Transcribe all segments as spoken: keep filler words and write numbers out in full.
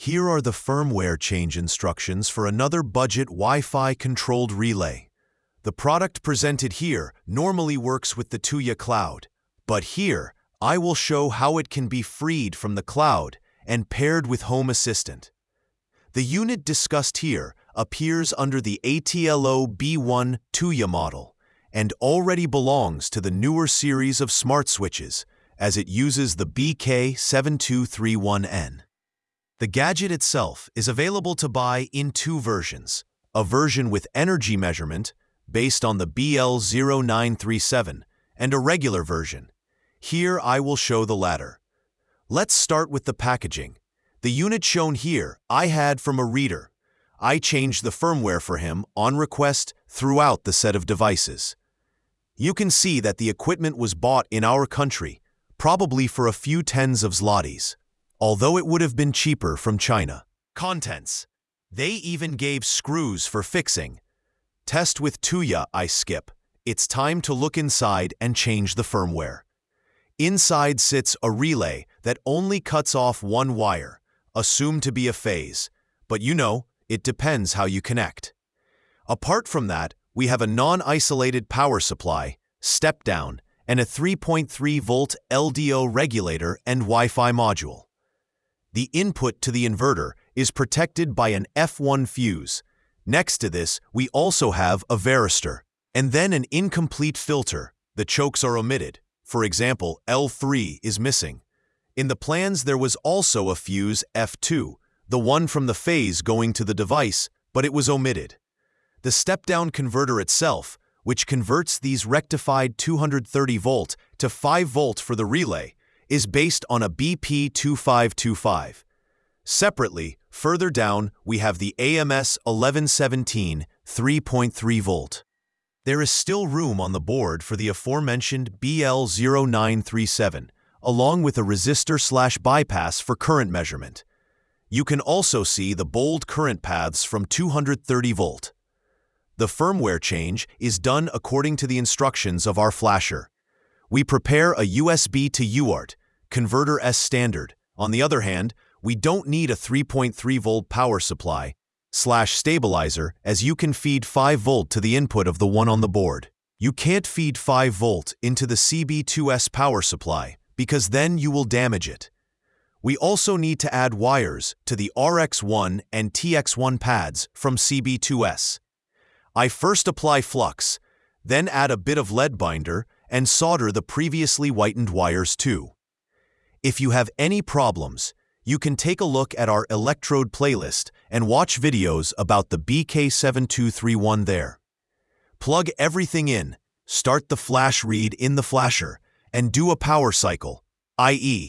Here are the firmware change instructions for another budget Wi-Fi controlled relay. The product presented here normally works with the Tuya Cloud, but here I will show how it can be freed from the cloud and paired with Home Assistant. The unit discussed here appears under the A T L O B one Tuya model and already belongs to the newer series of smart switches as it uses the B K seven two three one N. The gadget itself is available to buy in two versions, a version with energy measurement based on the B L zero nine three seven and a regular version. Here I will show the latter. Let's start with the packaging. The unit shown here I had from a reader. I changed the firmware for him on request throughout the set of devices. You can see that the equipment was bought in our country, probably for a few tens of zlotys, although it would have been cheaper from China. Contents. They even gave screws for fixing. Test with Tuya I skip. It's time to look inside and change the firmware. Inside sits a relay that only cuts off one wire, assumed to be a phase, but you know, it depends how you connect. Apart from that, we have a non-isolated power supply, step-down, and a three point three volt L D O regulator and Wi-Fi module. The input to the inverter is protected by an F one fuse. Next to this, we also have a varistor, and then an incomplete filter. The chokes are omitted. For example, L three is missing. In the plans there was also a fuse F two, the one from the phase going to the device, but it was omitted. The step-down converter itself, which converts these rectified two hundred thirty volt to five volt for the relay, is based on a B P two five two five. Separately, further down, we have the A M S eleven seventeen three point three volt. There is still room on the board for the aforementioned B L zero nine three seven, along with a resistor slash bypass for current measurement. You can also see the bold current paths from two hundred thirty volt. The firmware change is done according to the instructions of our flasher. We prepare a U S B to U A R T, converter as standard. On the other hand, we don't need a three point three volt power supply slash stabilizer as you can feed five volt to the input of the one on the board. You can't feed five volt into the C B two S power supply because then you will damage it. We also need to add wires to the R X one and T X one pads from C B two S. I first apply flux, then add a bit of lead binder and solder the previously whitened wires too. If you have any problems, you can take a look at our electrode playlist and watch videos about the B K seven two three one there. Plug everything in, start the flash read in the flasher, and do a power cycle, that is,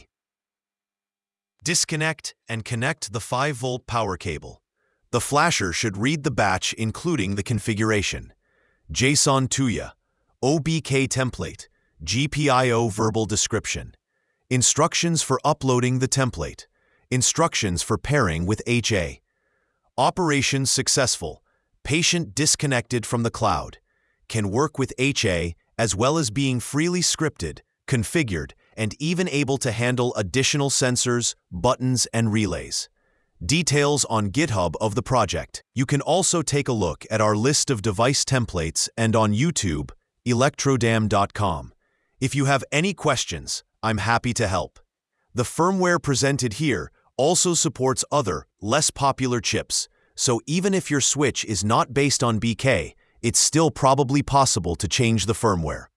disconnect and connect the five volt power cable. The flasher should read the batch including the configuration, JSON Tuya, O B K template, G P I O verbal description, instructions for uploading the template, instructions for pairing with H A. Operation successful, patient disconnected from the cloud, can work with H A as well as being freely scripted, configured, and even able to handle additional sensors, buttons, and relays. Details on GitHub of the project. You can also take a look at our list of device templates and on YouTube, electrodam dot com. If you have any questions, I'm happy to help. The firmware presented here also supports other, less popular chips, so even if your switch is not based on B K, it's still probably possible to change the firmware.